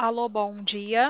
Alô, bom dia.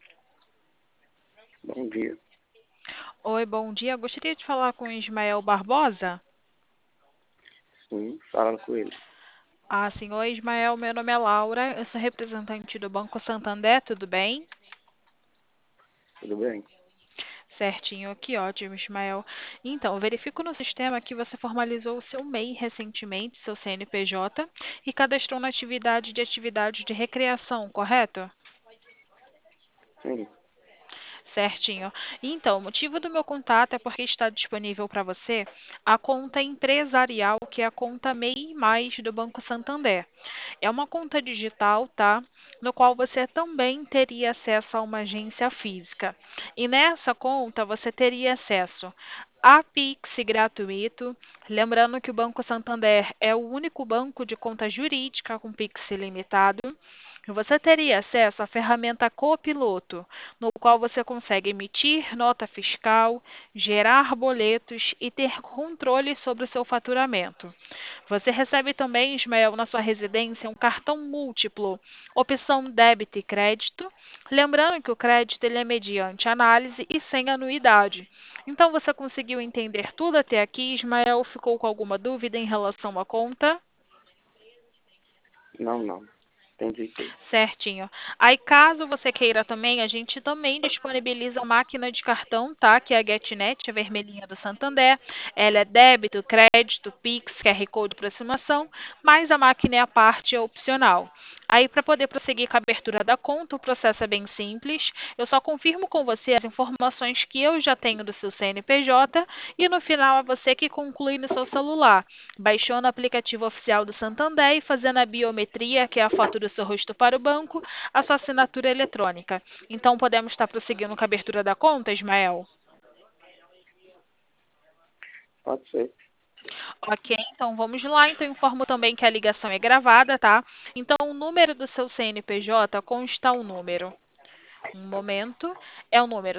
Bom dia. Oi, bom dia. Gostaria de falar com o Ismael Barbosa. Sim, fala com ele. Sim, oi, Ismael. Meu nome é Laura. Eu sou representante do Banco Santander, tudo bem? Tudo bem? Certinho, que ótimo, Ismael. Então, eu verifico no sistema que você formalizou o seu MEI recentemente, seu CNPJ, e cadastrou na atividade de recreação, correto? Sim. Certinho. Então, o motivo do meu contato é porque está disponível para você a conta empresarial, que é a conta MEI Mais do Banco Santander. É uma conta digital, tá? No qual você também teria acesso a uma agência física. E nessa conta você teria acesso a Pix gratuito. Lembrando que o Banco Santander é o único banco de conta jurídica com Pix ilimitado. Você teria acesso à ferramenta Copiloto, no qual você consegue emitir nota fiscal, gerar boletos e ter controle sobre o seu faturamento. Você recebe também, Ismael, na sua residência, um cartão múltiplo, opção débito e crédito. Lembrando que o crédito ele é mediante análise e sem anuidade. Então, você conseguiu entender tudo até aqui, Ismael? Ficou com alguma dúvida em relação à conta? Não. Entendi tudo. Certinho. Aí, caso você queira também, a gente também disponibiliza a máquina de cartão, tá? Que é a GetNet, a vermelhinha do Santander. Ela é débito, crédito, Pix, QR Code de aproximação, mas a máquina é a parte é opcional. Aí, para poder prosseguir com a abertura da conta, o processo é bem simples. Eu só confirmo com você as informações que eu já tenho do seu CNPJ e no final é você que conclui no seu celular, baixando o aplicativo oficial do Santander e fazendo a biometria, que é a foto do seu rosto para o banco, a sua assinatura eletrônica. Então, podemos estar prosseguindo com a abertura da conta, Ismael? Pode ser. Ok, então vamos lá. Então, informo também que a ligação é gravada, tá? Então, o número do seu CNPJ consta o número. Um momento. É o número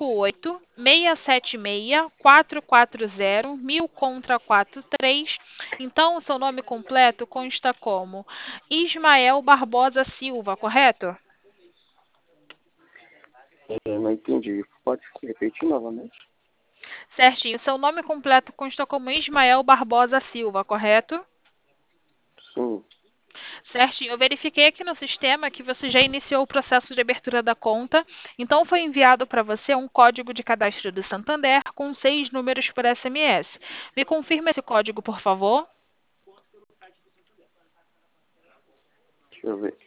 58-676-440-1000 contra 43. Então, o seu nome completo consta como Ismael Barbosa Silva, correto? Não entendi. Pode repetir novamente? Certinho. Seu nome completo consta como Ismael Barbosa Silva, correto? Sim. Certinho. Eu verifiquei aqui no sistema que você já iniciou o processo de abertura da conta, então foi enviado para você um código de cadastro do Santander com 6 números por SMS. Me confirma esse código, por favor. Deixa eu ver.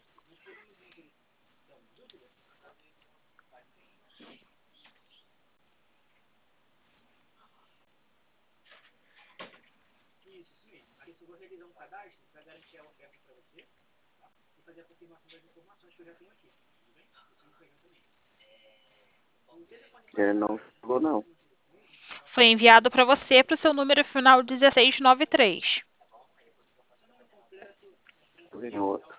Não chegou não. Foi enviado para você para o seu número final 1693. Vem outro.